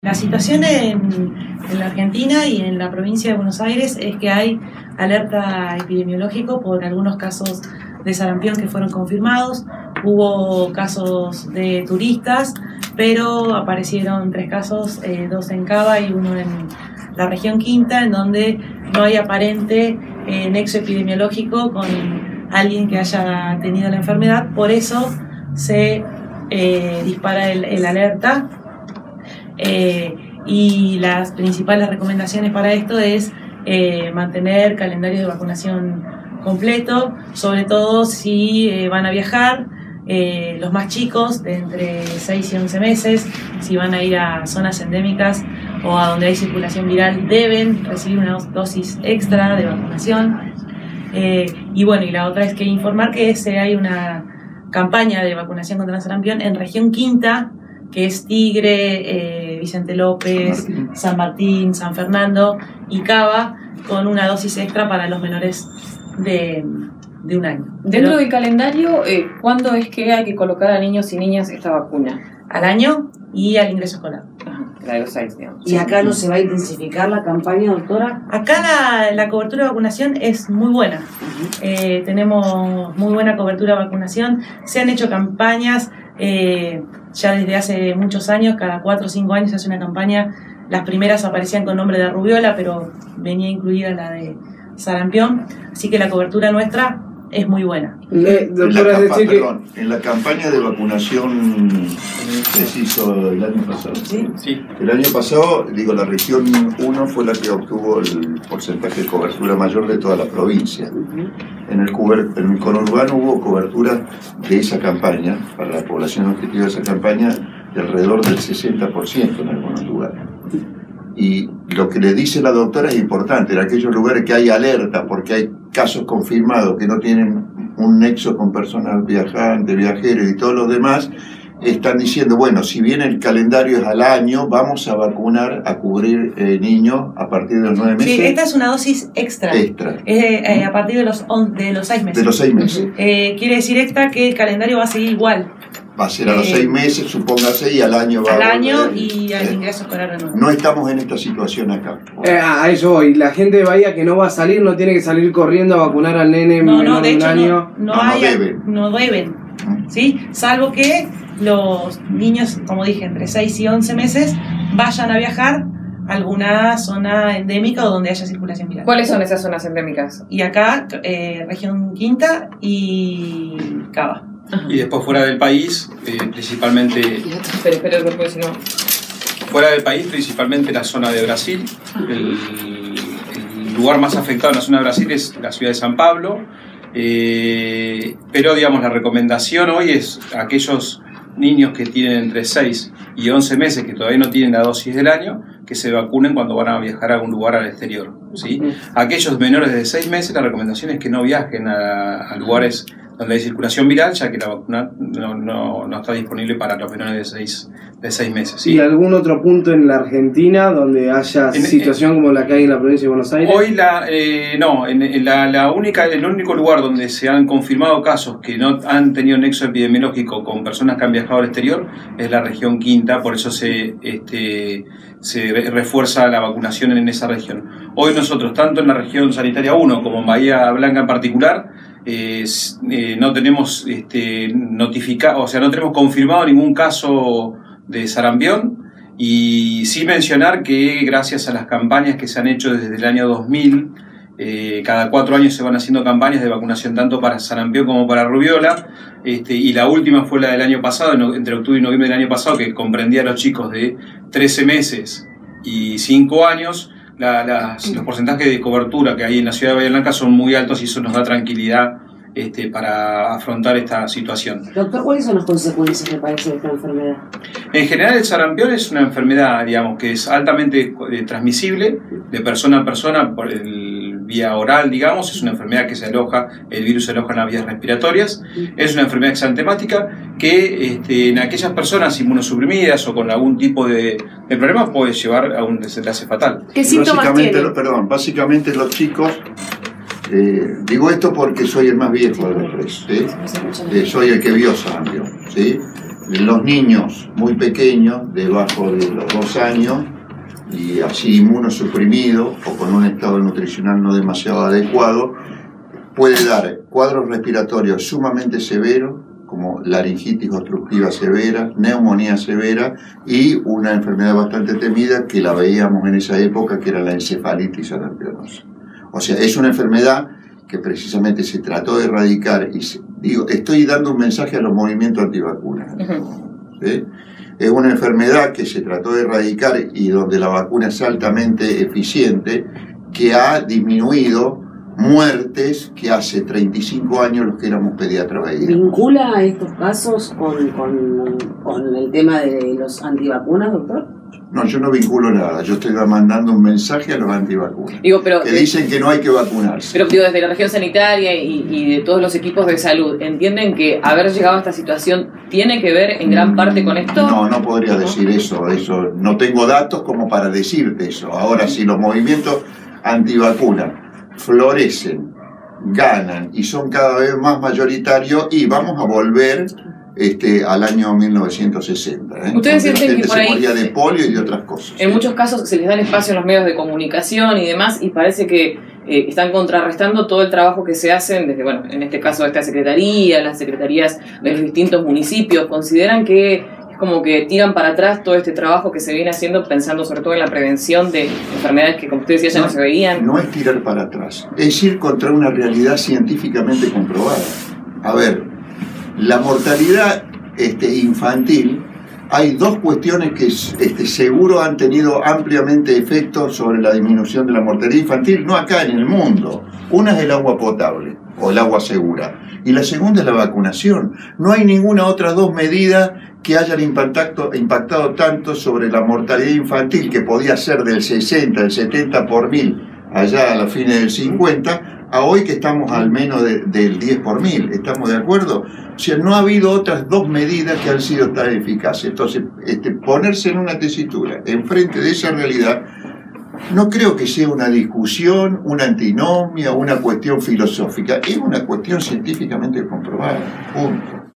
La situación en la Argentina y en la provincia de Buenos Aires es que hay alerta epidemiológico por algunos casos de sarampión que fueron confirmados. Hubo casos de turistas, pero aparecieron 3 casos, 2 en Cava y 1 en la región Quinta, en donde no hay aparente nexo epidemiológico con alguien que haya tenido la enfermedad. Por eso se dispara el alerta. Y las principales recomendaciones para esto es mantener calendario de vacunación completo, sobre todo si van a viajar, los más chicos de entre 6 y 11 meses, si van a ir a zonas endémicas o a donde hay circulación viral, deben recibir una dosis extra de vacunación. Y bueno, y la otra es que informar que hay una campaña de vacunación contra el sarampión en región Quinta, que es Tigre, Vicente López, San Martín, San Fernando y Cava, con una dosis extra para los menores de 1 año. Dentro del calendario, ¿cuándo es que hay que colocar a niños y niñas esta vacuna? Al año y al ingreso escolar. La de los 6, digamos. ¿Y acá no se va a intensificar la campaña, doctora? Acá la cobertura de vacunación es muy buena. Tenemos muy buena cobertura de vacunación. Se han hecho campañas ya desde hace muchos años, cada 4 o 5 años se hace una campaña. Las primeras aparecían con nombre de rubiola, pero venía incluida la de sarampión, así que la cobertura nuestra es muy buena. En la campaña de vacunación que se hizo el año pasado. Sí. El año pasado, la región 1 fue la que obtuvo el porcentaje de cobertura mayor de toda la provincia. En el conurbano hubo cobertura de esa campaña, para la población objetivo de esa campaña, de alrededor del 60% en algunos lugares. Y lo que le dice la doctora es importante, en aquellos lugares que hay alerta porque hay casos confirmados que no tienen un nexo con personas viajantes, viajeros y todos los demás, están diciendo, bueno, si bien el calendario es al año, vamos a vacunar, a cubrir niños a partir de los 9 meses. Sí, esta es una dosis extra. A partir de los 6 meses. De los 6 meses. Quiere decir extra que el calendario va a seguir igual. Va a ser a los 6 meses, supóngase, y al año va a volver. Al año y al ingreso escolar de nuevo. No estamos en esta situación acá. A eso voy. La gente de Bahía que no va a salir, no tiene que salir corriendo a vacunar al nene menor de un año. No deben. ¿Sí? Salvo que los niños, como dije, entre 6 y 11 meses, vayan a viajar a alguna zona endémica o donde haya circulación viral. ¿Cuáles son esas zonas endémicas? Y acá, región Quinta y Cava. Y después fuera del país, principalmente... Pero después no. Fuera del país, principalmente la zona de Brasil. El lugar más afectado en la zona de Brasil es la ciudad de San Pablo. Pero, la recomendación hoy es a aquellos niños que tienen entre 6 y 11 meses que todavía no tienen la dosis del año, que se vacunen cuando van a viajar a algún lugar al exterior, ¿sí? Aquellos menores de 6 meses, la recomendación es que no viajen a lugares donde hay circulación viral, ya que la vacuna no está disponible para los menores de 6 meses. ¿Sí? ¿Y algún otro punto en la Argentina donde haya situación como la que hay en la provincia de Buenos Aires? Hoy el único lugar donde se han confirmado casos que no han tenido nexo epidemiológico con personas que han viajado al exterior es la región Quinta, por eso se refuerza la vacunación en esa región. Hoy nosotros, tanto en la región sanitaria 1 como en Bahía Blanca en particular, no tenemos no tenemos confirmado ningún caso de sarampión, y sí mencionar que gracias a las campañas que se han hecho desde el año 2000, cada 4 años se van haciendo campañas de vacunación tanto para sarampión como para rubiola, y la última fue la del año pasado, entre octubre y noviembre del año pasado, que comprendía a los chicos de 13 meses y 5 años. Los porcentajes de cobertura que hay en la ciudad de Bahía Blanca son muy altos y eso nos da tranquilidad para afrontar esta situación. Doctor, ¿cuáles son las consecuencias, me parece, de esta enfermedad? En general, el sarampión es una enfermedad, que es altamente transmisible de persona a persona por vía oral, es una enfermedad que el virus se aloja en las vías respiratorias, es una enfermedad exantemática que en aquellas personas inmunosuprimidas o con algún tipo de problema puede llevar a un desenlace fatal. ¿Qué síntomas tiene? Básicamente los chicos Digo esto porque soy el más viejo de los tres, ¿sí? Soy el que vio sarampión, ¿sí? los niños muy pequeños, debajo de los 2 años, y así inmunosuprimido o con un estado nutricional no demasiado adecuado, puede dar cuadros respiratorios sumamente severos, como laringitis obstructiva severa, neumonía severa y una enfermedad bastante temida que la veíamos en esa época, que era la encefalitis alambriosa. O sea, es una enfermedad que precisamente se trató de erradicar, y digo, estoy dando un mensaje a los movimientos antivacunas. ¿Sí? Es una enfermedad que se trató de erradicar y donde la vacuna es altamente eficiente, que ha disminuido muertes que hace 35 años los que éramos pediatras veíamos. ¿Vincula estos casos con el tema de los antivacunas, doctor? No, yo no vinculo nada, yo estoy mandando un mensaje a los antivacunas, que dicen que no hay que vacunarse. Pero digo, desde la región sanitaria y de todos los equipos de salud, ¿entienden que haber llegado a esta situación tiene que ver en gran parte con esto? No, no podría decir eso, no tengo datos como para decirte eso. Ahora, si los movimientos antivacunas florecen, ganan y son cada vez más mayoritarios, y vamos a volver al año 1960. Ustedes sienten que por ahí se moría de polio y de otras cosas. En muchos casos se les da espacio en los medios de comunicación y demás, y parece que están contrarrestando todo el trabajo que se hacen desde, bueno, en este caso esta secretaría, las secretarías de los distintos municipios. ¿Consideran que es como que tiran para atrás todo este trabajo que se viene haciendo, pensando sobre todo en la prevención de enfermedades que, como ustedes decían, ya no se veían? No es tirar para atrás, es ir contra una realidad científicamente comprobada. A ver, la mortalidad infantil, hay 2 cuestiones que seguro han tenido ampliamente efectos sobre la disminución de la mortalidad infantil, no acá en el mundo. Una es el agua potable o el agua segura, y la segunda es la vacunación. No hay ninguna otra 2 medidas que hayan impactado tanto sobre la mortalidad infantil, que podía ser del 60, del 70 por 1000 allá a la fines del 50, a hoy que estamos al menos del 10 por 1000. ¿Estamos de acuerdo? O sea, no ha habido otras 2 medidas que han sido tan eficaces. Entonces, ponerse en una tesitura enfrente de esa realidad, no creo que sea una discusión, una antinomia, una cuestión filosófica. Es una cuestión científicamente comprobada. Punto.